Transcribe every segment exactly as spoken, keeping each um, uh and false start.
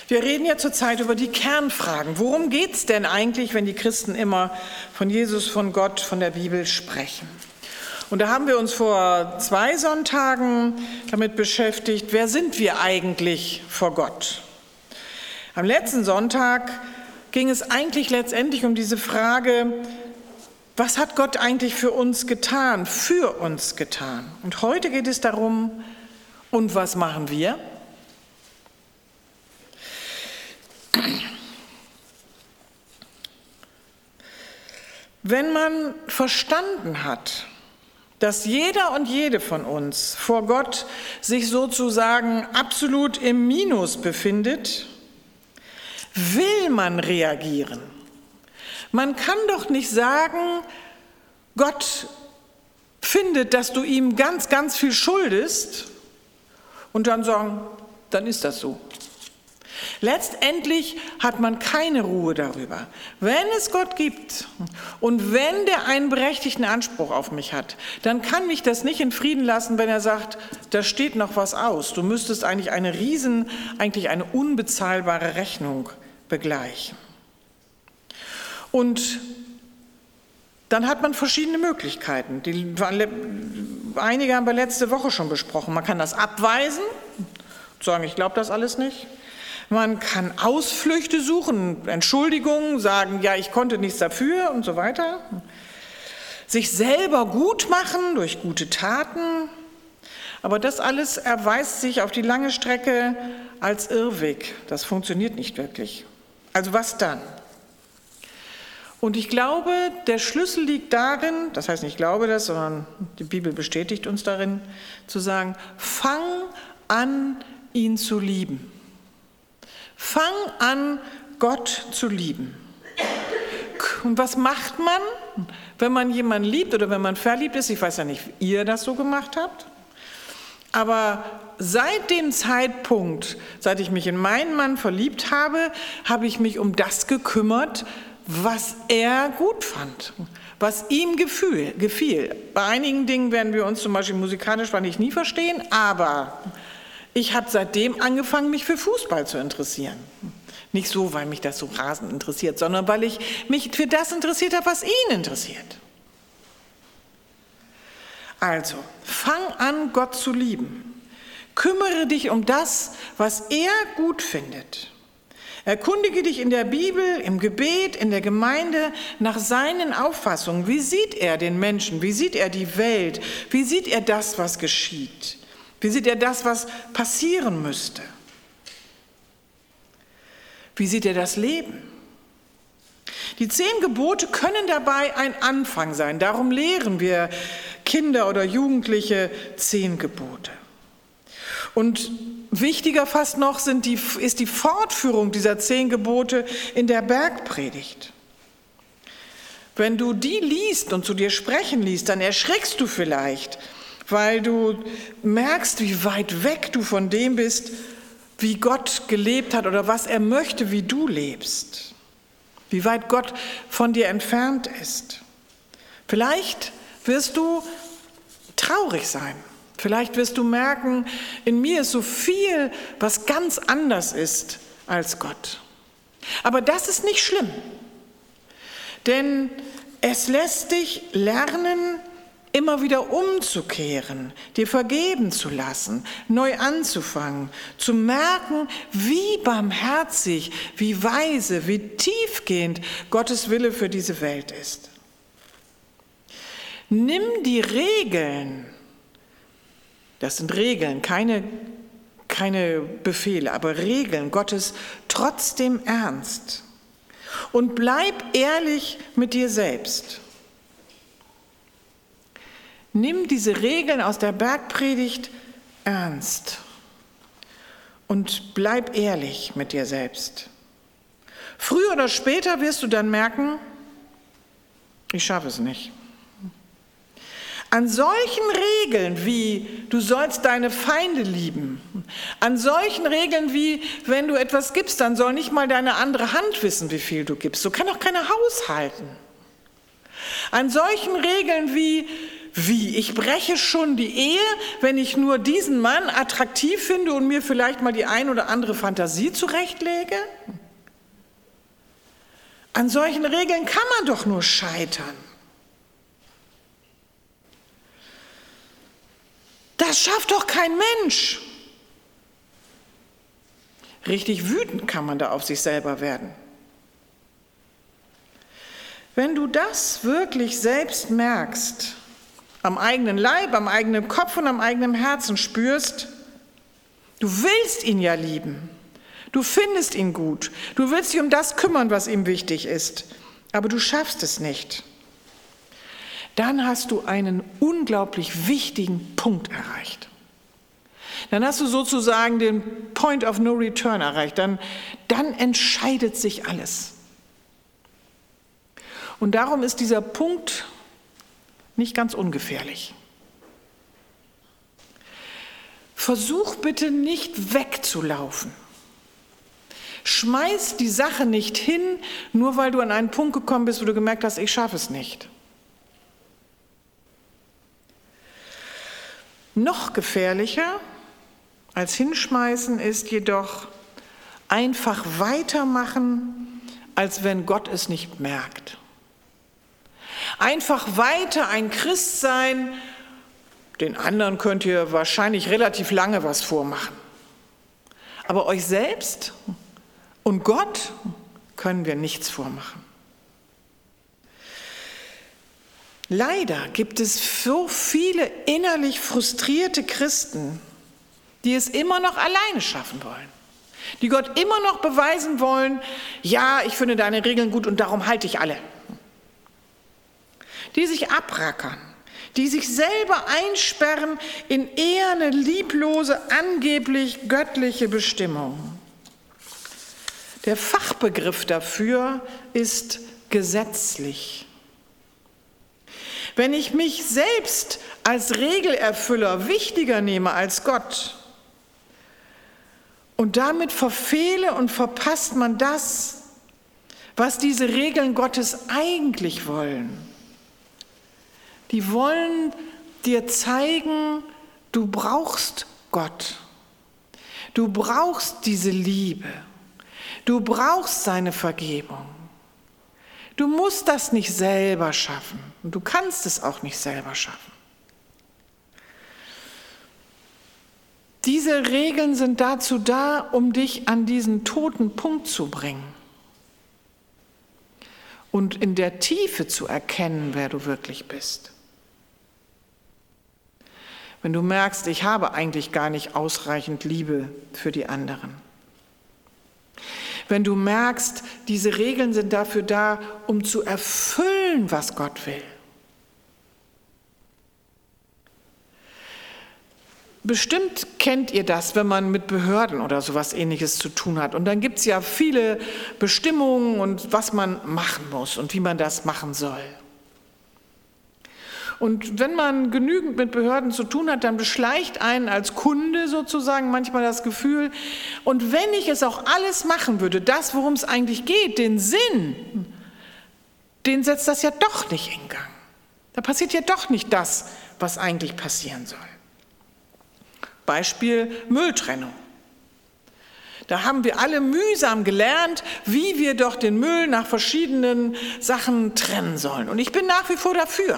Wir reden ja zurzeit über die Kernfragen. Worum geht es denn eigentlich, wenn die Christen immer von Jesus, von Gott, von der Bibel sprechen? Und da haben wir uns vor zwei Sonntagen damit beschäftigt, wer sind wir eigentlich vor Gott? Am letzten Sonntag ging es eigentlich letztendlich um diese Frage, was hat Gott eigentlich für uns getan, für uns getan? Und heute geht es darum, und was machen wir? Wenn man verstanden hat, dass jeder und jede von uns vor Gott sich sozusagen absolut im Minus befindet, will man reagieren. Man kann doch nicht sagen, Gott findet, dass du ihm ganz, ganz viel schuldest und dann sagen, dann ist das so. Letztendlich hat man keine Ruhe darüber. Wenn es Gott gibt und wenn der einen berechtigten Anspruch auf mich hat, dann kann mich das nicht in Frieden lassen, wenn er sagt, da steht noch was aus. Du müsstest eigentlich eine riesen, eigentlich eine unbezahlbare Rechnung begleichen. Und dann hat man verschiedene Möglichkeiten. Die, einige haben wir letzte Woche schon besprochen. Man kann das abweisen, sagen, ich glaube das alles nicht. Man kann Ausflüchte suchen, Entschuldigungen, sagen, ja, ich konnte nichts dafür und so weiter. Sich selber gut machen durch gute Taten. Aber das alles erweist sich auf die lange Strecke als Irrweg. Das funktioniert nicht wirklich. Also was dann? Und ich glaube, der Schlüssel liegt darin, das heißt nicht ich glaube das, sondern die Bibel bestätigt uns darin, zu sagen, fang an, ihn zu lieben. Fang an, Gott zu lieben. Und was macht man, wenn man jemanden liebt oder wenn man verliebt ist? Ich weiß ja nicht, wie ihr das so gemacht habt. Aber seit dem Zeitpunkt, seit ich mich in meinen Mann verliebt habe, habe ich mich um das gekümmert, was er gut fand, was ihm gefühl, gefiel. Bei einigen Dingen werden wir uns zum Beispiel musikalisch wahrscheinlich nie verstehen, aber ich habe seitdem angefangen, mich für Fußball zu interessieren. Nicht so, weil mich das so rasend interessiert, sondern weil ich mich für das interessiert habe, was ihn interessiert. Also, fang an, Gott zu lieben. Kümmere dich um das, was er gut findet. Erkundige dich in der Bibel, im Gebet, in der Gemeinde nach seinen Auffassungen. Wie sieht er den Menschen? Wie sieht er die Welt? Wie sieht er das, was geschieht? Wie sieht er das, was passieren müsste? Wie sieht er das Leben? Die zehn Gebote können dabei ein Anfang sein. Darum lehren wir Kinder oder Jugendliche zehn Gebote. Und wichtiger fast noch sind die, ist die Fortführung dieser zehn Gebote in der Bergpredigt. Wenn du die liest und zu dir sprechen liest, dann erschreckst du vielleicht, weil du merkst, wie weit weg du von dem bist, wie Gott gelebt hat oder was er möchte, wie du lebst. Wie weit Gott von dir entfernt ist. Vielleicht wirst du traurig sein. Vielleicht wirst du merken, in mir ist so viel, was ganz anders ist als Gott. Aber das ist nicht schlimm, denn es lässt dich lernen, immer wieder umzukehren, dir vergeben zu lassen, neu anzufangen, zu merken, wie barmherzig, wie weise, wie tiefgehend Gottes Wille für diese Welt ist. Nimm die Regeln, das sind Regeln, keine, keine Befehle, aber Regeln Gottes trotzdem ernst und bleib ehrlich mit dir selbst. Nimm diese Regeln aus der Bergpredigt ernst und bleib ehrlich mit dir selbst. Früher oder später wirst du dann merken, ich schaffe es nicht. An solchen Regeln wie, du sollst deine Feinde lieben, an solchen Regeln wie, wenn du etwas gibst, dann soll nicht mal deine andere Hand wissen, wie viel du gibst. So kann auch keiner haushalten. An solchen Regeln wie, Wie, ich breche schon die Ehe, wenn ich nur diesen Mann attraktiv finde und mir vielleicht mal die ein oder andere Fantasie zurechtlege? An solchen Regeln kann man doch nur scheitern. Das schafft doch kein Mensch. Richtig wütend kann man da auf sich selber werden. Wenn du das wirklich selbst merkst, am eigenen Leib, am eigenen Kopf und am eigenen Herzen spürst, du willst ihn ja lieben, du findest ihn gut, du willst dich um das kümmern, was ihm wichtig ist, aber du schaffst es nicht, dann hast du einen unglaublich wichtigen Punkt erreicht. Dann hast du sozusagen den Point of No Return erreicht, dann, dann entscheidet sich alles. Und darum ist dieser Punkt nicht ganz ungefährlich. Versuch bitte nicht wegzulaufen. Schmeiß die Sache nicht hin, nur weil du an einen Punkt gekommen bist, wo du gemerkt hast, ich schaffe es nicht. Noch gefährlicher als hinschmeißen ist jedoch einfach weitermachen, als wenn Gott es nicht merkt. Einfach weiter ein Christ sein, den anderen könnt ihr wahrscheinlich relativ lange was vormachen. Aber euch selbst und Gott können wir nichts vormachen. Leider gibt es so viele innerlich frustrierte Christen, die es immer noch alleine schaffen wollen, die Gott immer noch beweisen wollen, ja, ich finde deine Regeln gut und darum halte ich alle. Die sich abrackern, die sich selber einsperren in eher eine lieblose, angeblich göttliche Bestimmung. Der Fachbegriff dafür ist gesetzlich. Wenn ich mich selbst als Regelerfüller wichtiger nehme als Gott und damit verfehle und verpasst man das, was diese Regeln Gottes eigentlich wollen. Die wollen dir zeigen, du brauchst Gott. Du brauchst diese Liebe. Du brauchst seine Vergebung. Du musst das nicht selber schaffen und du kannst es auch nicht selber schaffen. Diese Regeln sind dazu da, um dich an diesen toten Punkt zu bringen und in der Tiefe zu erkennen, wer du wirklich bist. Wenn du merkst, ich habe eigentlich gar nicht ausreichend Liebe für die anderen. Wenn du merkst, diese Regeln sind dafür da, um zu erfüllen, was Gott will. Bestimmt kennt ihr das, wenn man mit Behörden oder sowas Ähnliches zu tun hat. Und dann gibt es ja viele Bestimmungen und was man machen muss und wie man das machen soll. Und wenn man genügend mit Behörden zu tun hat, dann beschleicht einen als Kunde sozusagen manchmal das Gefühl, und wenn ich es auch alles machen würde, das, worum es eigentlich geht, den Sinn, den setzt das ja doch nicht in Gang. Da passiert ja doch nicht das, was eigentlich passieren soll. Beispiel Mülltrennung. Da haben wir alle mühsam gelernt, wie wir doch den Müll nach verschiedenen Sachen trennen sollen. Und ich bin nach wie vor dafür.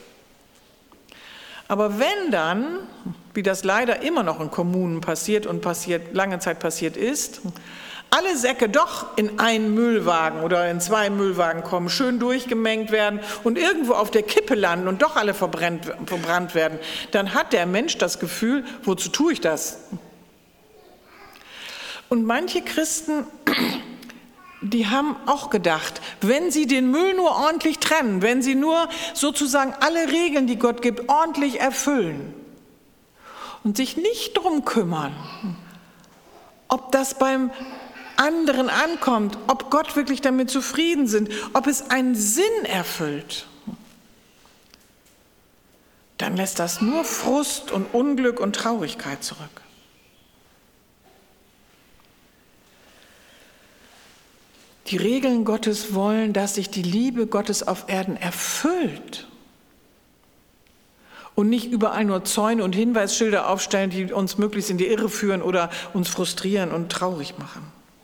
Aber wenn dann, wie das leider immer noch in Kommunen passiert und passiert, lange Zeit passiert ist, alle Säcke doch in einen Müllwagen oder in zwei Müllwagen kommen, schön durchgemengt werden und irgendwo auf der Kippe landen und doch alle verbrannt, verbrannt werden, dann hat der Mensch das Gefühl, wozu tue ich das? Und manche Christen, die haben auch gedacht, wenn sie den Müll nur ordentlich trennen, wenn sie nur sozusagen alle Regeln, die Gott gibt, ordentlich erfüllen und sich nicht darum kümmern, ob das beim anderen ankommt, ob Gott wirklich damit zufrieden sind, ob es einen Sinn erfüllt, dann lässt das nur Frust und Unglück und Traurigkeit zurück. Die Regeln Gottes wollen, dass sich die Liebe Gottes auf Erden erfüllt. und nicht überall nur Zäune und Hinweisschilder aufstellen, die uns möglichst in die Irre führen oder uns frustrieren und traurig machen.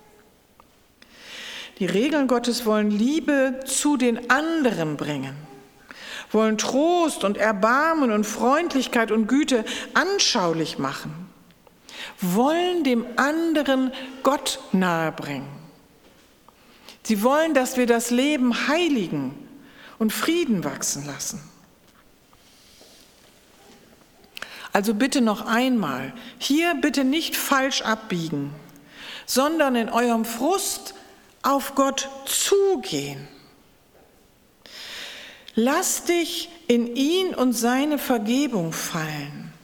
Die Regeln Gottes wollen Liebe zu den anderen bringen, wollen Trost und Erbarmen und Freundlichkeit und Güte anschaulich machen, wollen dem anderen Gott nahebringen. Sie wollen, dass wir das Leben heiligen und Frieden wachsen lassen. Also bitte noch einmal, hier bitte nicht falsch abbiegen, sondern in eurem Frust auf Gott zugehen. Lass dich in ihn und seine Vergebung fallen.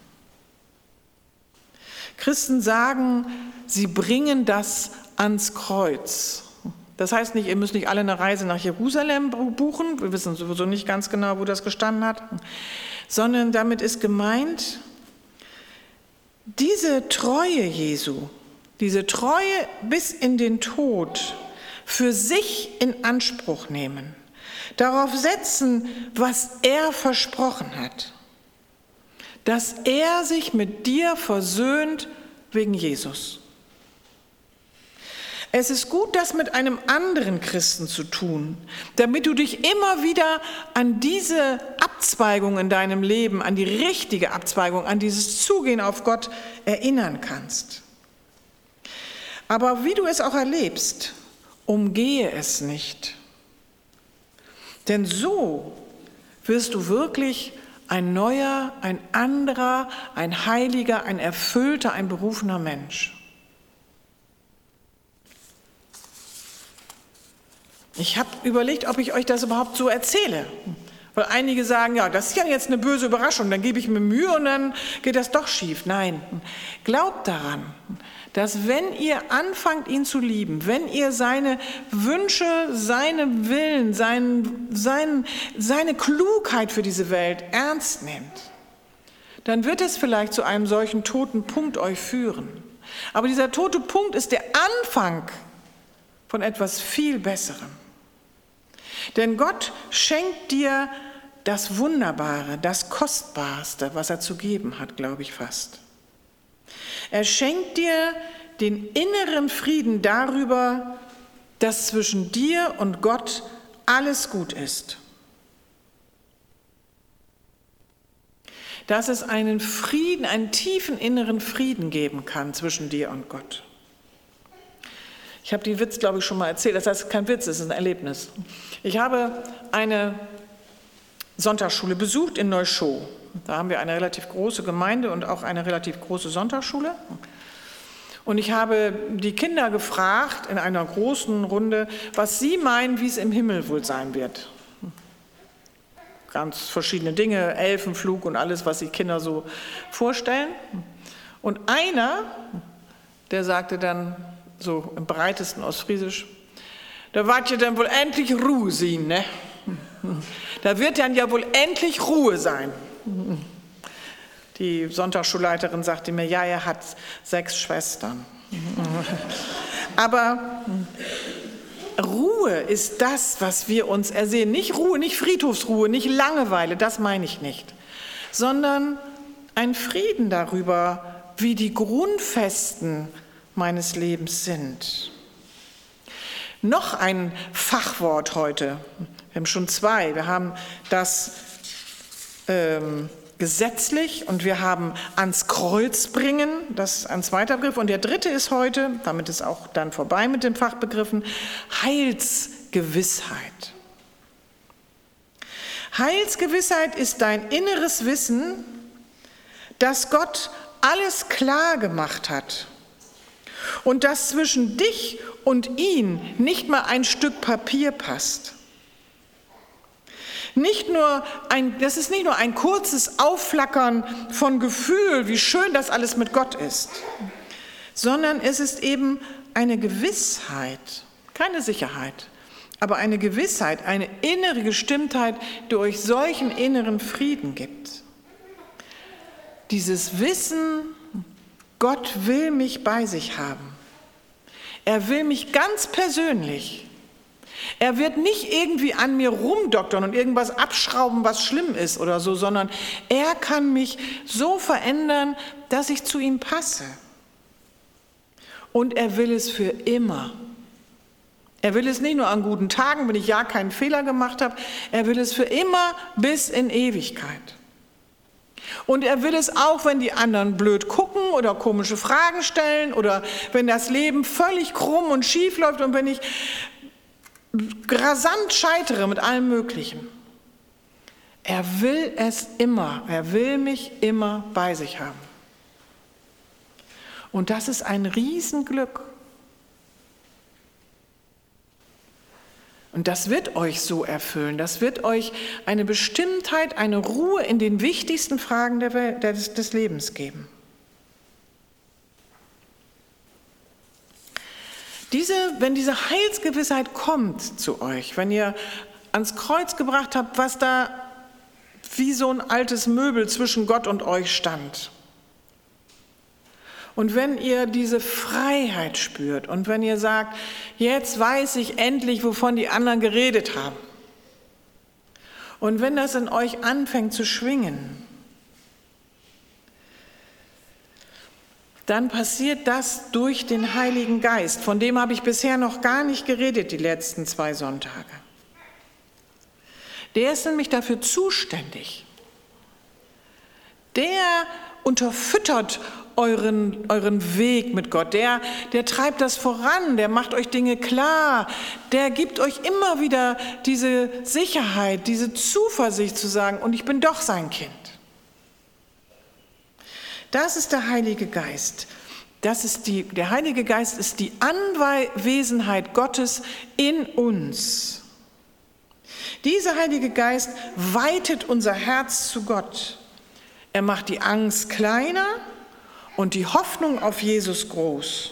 Christen sagen, sie bringen das ans Kreuz. Das heißt nicht, ihr müsst nicht alle eine Reise nach Jerusalem buchen, wir wissen sowieso nicht ganz genau, wo das gestanden hat, sondern damit ist gemeint, diese Treue Jesu, diese Treue bis in den Tod für sich in Anspruch nehmen, darauf setzen, was er versprochen hat, dass er sich mit dir versöhnt wegen Jesus. Es ist gut, das mit einem anderen Christen zu tun, damit du dich immer wieder an diese Abzweigung in deinem Leben, an die richtige Abzweigung, an dieses Zugehen auf Gott erinnern kannst. Aber wie du es auch erlebst, umgehe es nicht. Denn so wirst du wirklich ein neuer, ein anderer, ein heiliger, ein erfüllter, ein berufener Mensch. Ich habe überlegt, ob ich euch das überhaupt so erzähle. Weil einige sagen, ja, das ist ja jetzt eine böse Überraschung, dann gebe ich mir Mühe und dann geht das doch schief. Nein, glaubt daran, dass wenn ihr anfangt, ihn zu lieben, wenn ihr seine Wünsche, seine Willen, sein, sein, seine Klugheit für diese Welt ernst nehmt, dann wird es vielleicht zu einem solchen toten Punkt euch führen. Aber dieser tote Punkt ist der Anfang von etwas viel Besserem. Denn Gott schenkt dir das Wunderbare, das Kostbarste, was er zu geben hat, glaube ich fast. Er schenkt dir den inneren Frieden darüber, dass zwischen dir und Gott alles gut ist. Dass es einen Frieden, einen tiefen inneren Frieden geben kann zwischen dir und Gott. Ich habe den Witz, glaube ich, schon mal erzählt. Das heißt, kein Witz, es ist ein Erlebnis. Ich habe eine Sonntagsschule besucht in Neuschoo. Da haben wir eine relativ große Gemeinde und auch eine relativ große Sonntagsschule. Und ich habe die Kinder gefragt in einer großen Runde, was sie meinen, wie es im Himmel wohl sein wird. Ganz verschiedene Dinge, Elfenflug und alles, was die Kinder so vorstellen. Und einer, der sagte dann, so im breitesten Ostfriesisch, da wart ihr dann wohl endlich Ruhe sehen, ne? Da wird dann ja wohl endlich Ruhe sein. Die Sonntagsschulleiterin sagte mir, ja, er hat sechs Schwestern. Aber Ruhe ist das, was wir uns ersehen. Nicht Ruhe, nicht Friedhofsruhe, nicht Langeweile, das meine ich nicht. Sondern ein Frieden darüber, wie die Grundfesten meines Lebens sind. Noch ein Fachwort heute. Wir haben schon zwei. Wir haben das ähm, gesetzlich und wir haben ans Kreuz bringen. Das ist ein zweiter Begriff. Und der dritte ist heute, damit ist auch dann vorbei mit den Fachbegriffen, Heilsgewissheit. Heilsgewissheit ist dein inneres Wissen, dass Gott alles klar gemacht hat. Und dass zwischen dich und ihn nicht mal ein Stück Papier passt. Nicht nur ein, das ist nicht nur ein kurzes Aufflackern von Gefühl, wie schön das alles mit Gott ist, sondern es ist eben eine Gewissheit, keine Sicherheit, aber eine Gewissheit, eine innere Gestimmtheit, die euch solchen inneren Frieden gibt. Dieses Wissen, Gott will mich bei sich haben. Er will mich ganz persönlich. Er wird nicht irgendwie an mir rumdoktern und irgendwas abschrauben, was schlimm ist oder so, sondern er kann mich so verändern, dass ich zu ihm passe. Und er will es für immer. Er will es nicht nur an guten Tagen, wenn ich ja keinen Fehler gemacht habe, er will es für immer bis in Ewigkeit. Und er will es auch, wenn die anderen blöd gucken oder komische Fragen stellen oder wenn das Leben völlig krumm und schief läuft und wenn ich rasant scheitere mit allem Möglichen. Er will es immer, er will mich immer bei sich haben. Und das ist ein Riesenglück. Und das wird euch so erfüllen, das wird euch eine Bestimmtheit, eine Ruhe in den wichtigsten Fragen der Welt, des, des Lebens geben. Diese, wenn diese Heilsgewissheit kommt zu euch, wenn ihr ans Kreuz gebracht habt, was da wie so ein altes Möbel zwischen Gott und euch stand, und wenn ihr diese Freiheit spürt und wenn ihr sagt, jetzt weiß ich endlich, wovon die anderen geredet haben, und wenn das in euch anfängt zu schwingen, dann passiert das durch den Heiligen Geist. Von dem habe ich bisher noch gar nicht geredet, die letzten zwei Sonntage. Der ist nämlich dafür zuständig. Der unterfüttert euren, euren Weg mit Gott. Der, der treibt das voran, der macht euch Dinge klar. Der gibt euch immer wieder diese Sicherheit, diese Zuversicht zu sagen, und ich bin doch sein Kind. Das ist der Heilige Geist. Das ist die, der Heilige Geist ist die Anwesenheit Gottes in uns. Dieser Heilige Geist weitet unser Herz zu Gott. Er macht die Angst kleiner und die Hoffnung auf Jesus groß.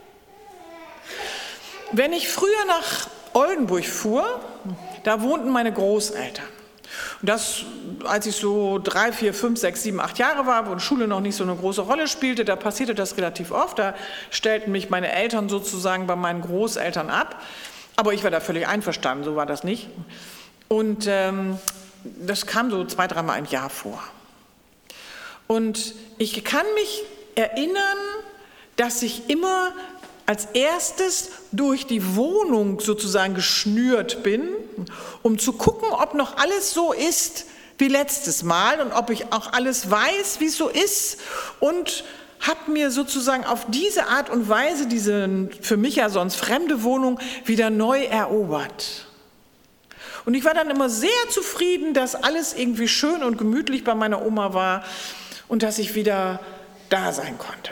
Wenn ich früher nach Oldenburg fuhr, da wohnten meine Großeltern. Und das, als ich so drei, vier, fünf, sechs, sieben, acht Jahre war, wo Schule noch nicht so eine große Rolle spielte, da passierte das relativ oft. Da stellten mich meine Eltern sozusagen bei meinen Großeltern ab. Aber ich war da völlig einverstanden, so war das nicht. Und ähm, das kam so zwei, dreimal im Jahr vor. Und ich kann mich erinnern, dass ich immer als erstes durch die Wohnung sozusagen geschnürt bin, um zu gucken, ob noch alles so ist wie letztes Mal und ob ich auch alles weiß, wie es so ist, und habe mir sozusagen auf diese Art und Weise diese für mich ja sonst fremde Wohnung wieder neu erobert. Und ich war dann immer sehr zufrieden, dass alles irgendwie schön und gemütlich bei meiner Oma war und dass ich wieder da sein konnte.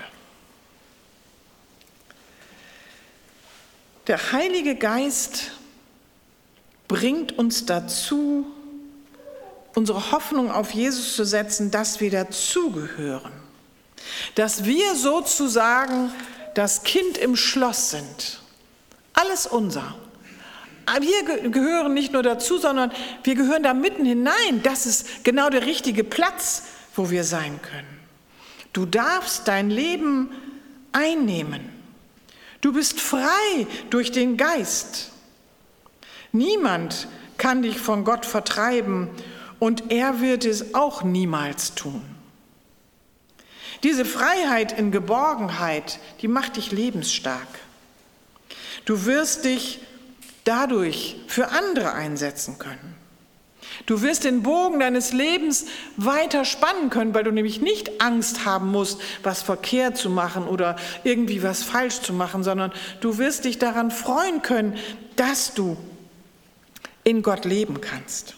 Der Heilige Geist bringt uns dazu, unsere Hoffnung auf Jesus zu setzen, dass wir dazugehören. Dass wir sozusagen das Kind im Schloss sind. Alles unser. Wir gehören nicht nur dazu, sondern wir gehören da mitten hinein. Das ist genau der richtige Platz, wo wir sein können. Du darfst dein Leben einnehmen. Du bist frei durch den Geist. Niemand kann dich von Gott vertreiben und er wird es auch niemals tun. Diese Freiheit in Geborgenheit, die macht dich lebensstark. Du wirst dich dadurch für andere einsetzen können. Du wirst den Bogen deines Lebens weiter spannen können, weil du nämlich nicht Angst haben musst, was verkehrt zu machen oder irgendwie was falsch zu machen, sondern du wirst dich daran freuen können, dass du in Gott leben kannst.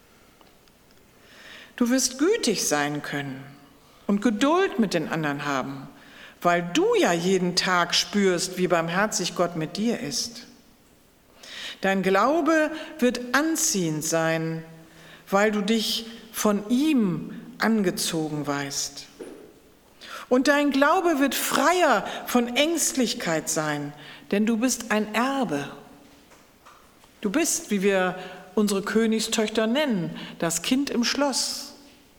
Du wirst gütig sein können und Geduld mit den anderen haben, weil du ja jeden Tag spürst, wie barmherzig Gott mit dir ist. Dein Glaube wird anziehend sein, weil du dich von ihm angezogen weißt. Und dein Glaube wird freier von Ängstlichkeit sein, denn du bist ein Erbe. Du bist, wie wir unsere Königstöchter nennen, das Kind im Schloss.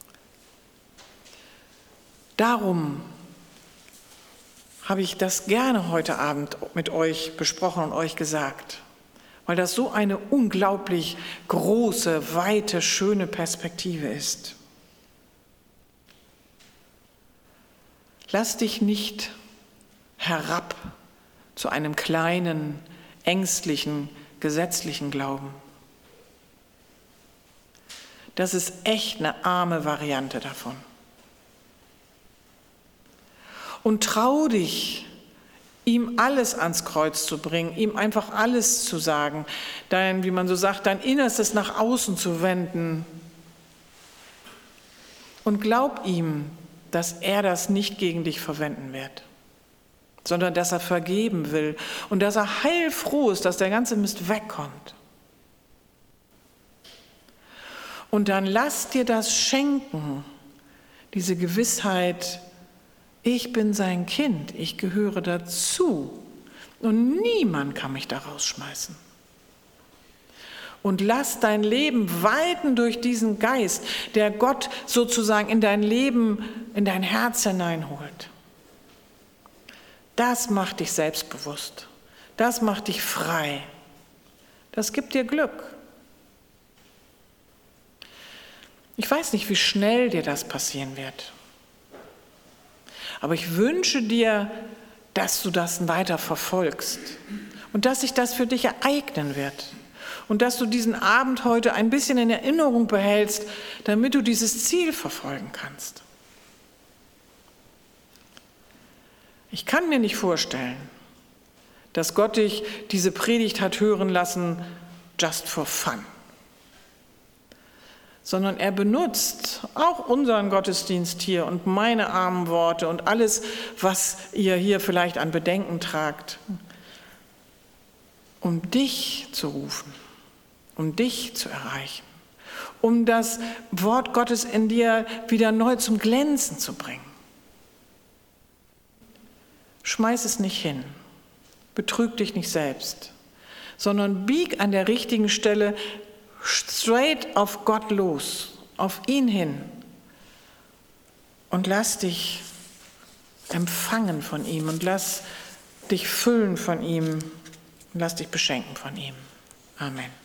Darum habe ich das gerne heute Abend mit euch besprochen und euch gesagt, weil das so eine unglaublich große, weite, schöne Perspektive ist. Lass dich nicht herab zu einem kleinen, ängstlichen, gesetzlichen Glauben. Das ist echt eine arme Variante davon. Und trau dich, ihm alles ans Kreuz zu bringen, ihm einfach alles zu sagen, dein, wie man so sagt, dein Innerstes nach außen zu wenden. Und glaub ihm, dass er das nicht gegen dich verwenden wird, sondern dass er vergeben will und dass er heilfroh ist, dass der ganze Mist wegkommt. Und dann lass dir das schenken, diese Gewissheit, ich bin sein Kind, ich gehöre dazu und niemand kann mich da rausschmeißen. Und lass dein Leben weiten durch diesen Geist, der Gott sozusagen in dein Leben, in dein Herz hineinholt. Das macht dich selbstbewusst, das macht dich frei, das gibt dir Glück. Ich weiß nicht, wie schnell dir das passieren wird. Aber ich wünsche dir, dass du das weiter verfolgst und dass sich das für dich ereignen wird und dass du diesen Abend heute ein bisschen in Erinnerung behältst, damit du dieses Ziel verfolgen kannst. Ich kann mir nicht vorstellen, dass Gott dich diese Predigt hat hören lassen, just for fun. Sondern er benutzt auch unseren Gottesdienst hier und meine armen Worte und alles, was ihr hier vielleicht an Bedenken tragt, um dich zu rufen, um dich zu erreichen, um das Wort Gottes in dir wieder neu zum Glänzen zu bringen. Schmeiß es nicht hin, betrüg dich nicht selbst, sondern bieg an der richtigen Stelle straight auf Gott los, auf ihn hin und lass dich empfangen von ihm und lass dich füllen von ihm und lass dich beschenken von ihm. Amen.